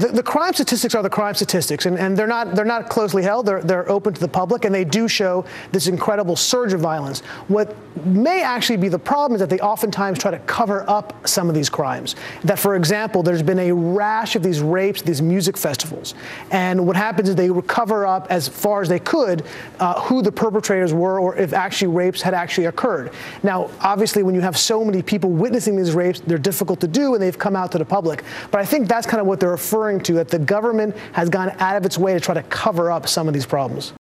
the crime statistics are the crime statistics, and they're not closely held. They're open to the public, and they do show this incredible surge of violence. What may actually be the problem is that they oftentimes try to cover up some of these crimes. That, for example, there's been a rash of these rapes, these music festivals, and what happens is they cover up as far as they could who the perpetrators were, or if actually rapes had actually occurred. Now, obviously, when you have so many people witnessing these rapes, they're difficult to do, and they've come out to the public. But I think that's kind of what they're referring to, that the government has gone out of its way to try to cover up some of these problems.